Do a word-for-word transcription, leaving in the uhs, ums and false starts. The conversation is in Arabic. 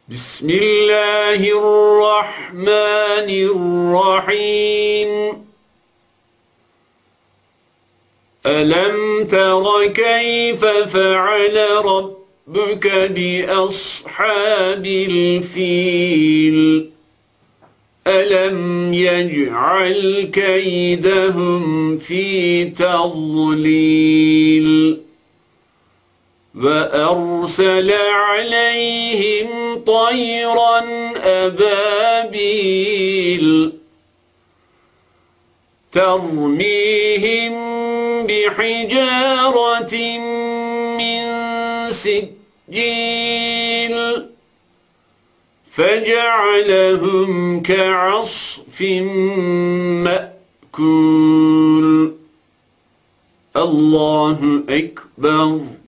بسم الله الرحمن الرحيم ألم تر كيف فعل ربك بأصحاب الفيل ألم يجعل كيدهم في تضليل وأرسل عليهم طيرا أبابيل ترميهم بحجارة من سجيل فجعلهم كعصف مأكول. الله أكبر.